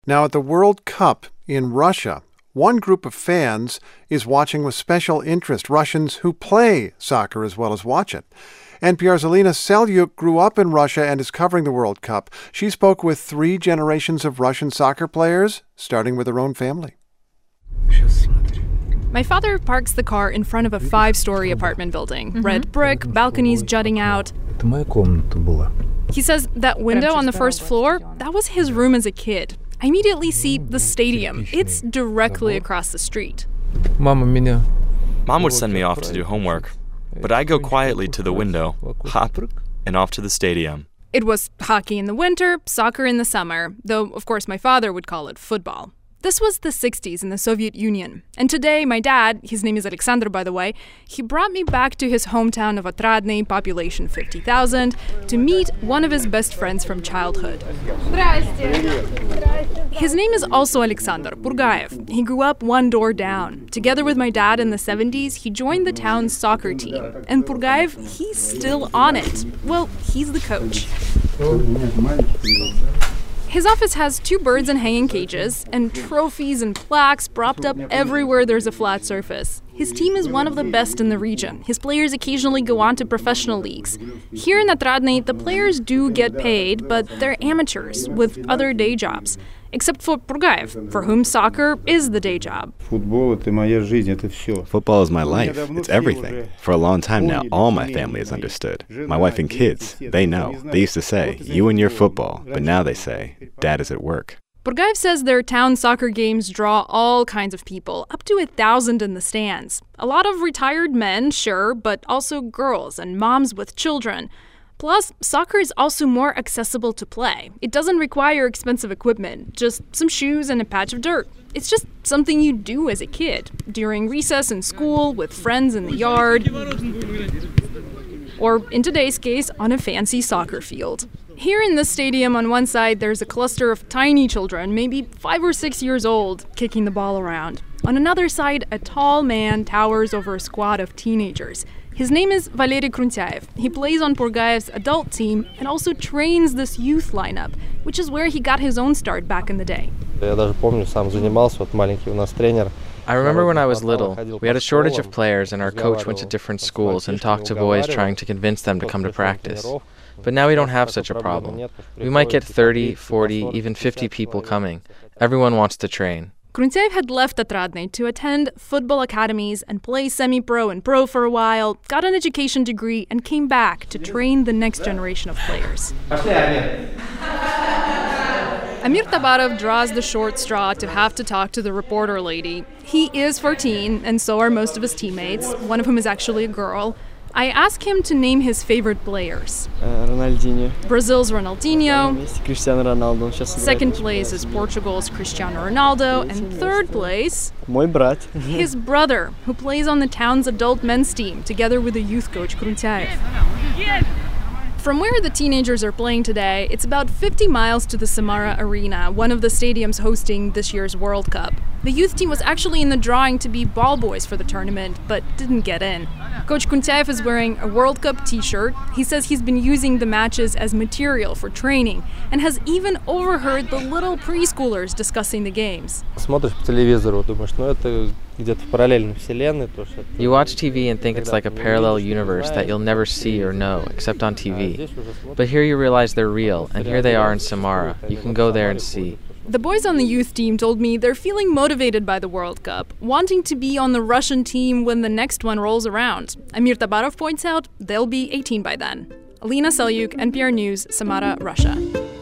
Now, at the World Cup in Russia, one group of fans is watching with special interest, Russians who play soccer as well as watch it. NPR's Alina Selyuk grew up in Russia and is covering the World Cup. She spoke with 3 generations of Russian soccer players, starting with her own family. My father parks the car in front of a 5-story apartment building. Red brick, balconies jutting out. He says that window on the first floor, that was his room as a kid. I immediately see the stadium. It's directly across the street. Mom would send me off to do homework, but I go quietly to the window, hop, and off to the stadium. It was hockey in the winter, soccer in the summer, though, of course, my father would call it football. This was the 60s in the Soviet Union. And today, my dad, his name is Alexander, by the way, he brought me back to his hometown of Otradny, population 50,000, to meet one of his best friends from childhood. His name is also Alexander Purgaev. He grew up one door down. Together with my dad in the 70s, he joined the town's soccer team. And Purgaev, he's still on it. Well, he's the coach. His office has 2 birds in hanging cages and trophies and plaques propped up everywhere there's a flat surface. His team is one of the best in the region. His players occasionally go on to professional leagues. Here in Otradny, the players do get paid, but they're amateurs with other day jobs. Except for Purgaev, for whom soccer is the day job. Football is my life. It's everything. For a long time now, all my family has understood. My wife and kids, they know. They used to say, you and your football, but now they say, Dad is at work. Purgaev says their town soccer games draw all kinds of people, up to 1,000 in the stands. A lot of retired men, sure, but also girls and moms with children. Plus, soccer is also more accessible to play. It doesn't require expensive equipment, just some shoes and a patch of dirt. It's just something you do as a kid, during recess in school, with friends in the yard, or in today's case, on a fancy soccer field. Here in this stadium, on one side, there's a cluster of tiny children, maybe 5 or 6 years old, kicking the ball around. On another side, a tall man towers over a squad of teenagers. His name is Valery Kruntyaev. He plays on Purgaev's adult team and also trains this youth lineup, which is where he got his own start back in the day. I remember when I was little, we had a shortage of players and our coach went to different schools and talked to boys trying to convince them to come to practice. But now we don't have such a problem. We might get 30, 40, even 50 people coming. Everyone wants to train. Kruntyaev had left Otradny to attend football academies and play semi-pro and pro for a while, got an education degree, and came back to train the next generation of players. Amir Tabarov draws the short straw to have to talk to the reporter lady. He is 14, and so are most of his teammates, one of whom is actually a girl. I ask him to name his favorite players. Ronaldinho. Brazil's Ronaldinho. Cristiano Ronaldo. Second place is Portugal's Cristiano Ronaldo. And third place, Мой брат. His brother, who plays on the town's adult men's team, together with the youth coach Kruntyaev. From where the teenagers are playing today, it's about 50 miles to the Samara Arena, one of the stadiums hosting this year's World Cup. The youth team was actually in the drawing to be ball boys for the tournament, but didn't get in. Coach Kruntyaev is wearing a World Cup t-shirt. He says he's been using the matches as material for training and has even overheard the little preschoolers discussing the games. You watch TV and think it's like a parallel universe that you'll never see or know, except on TV. But here you realize they're real, and here they are in Samara. You can go there and see. The boys on the youth team told me they're feeling motivated by the World Cup, wanting to be on the Russian team when the next one rolls around. Amir Tabarov points out they'll be 18 by then. Alina Selyuk, NPR News, Samara, Russia.